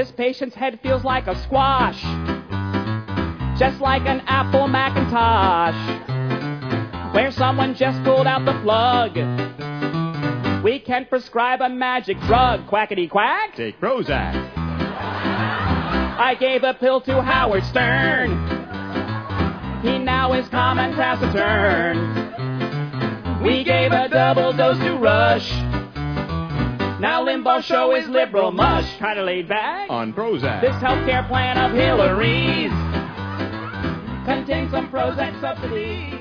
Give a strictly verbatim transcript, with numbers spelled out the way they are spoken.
This patient's head feels like a squash, just like an Apple Macintosh, where someone just pulled out the plug. We can prescribe a magic drug. Quackity quack. Take Prozac. I gave a pill to Howard Stern. He now is calm and taciturn. We gave a double dose to Rush. Now Limbaugh's show is liberal mush. Kinda laid back On Prozac. This healthcare plan of Hillary's contains some Prozac subsidies.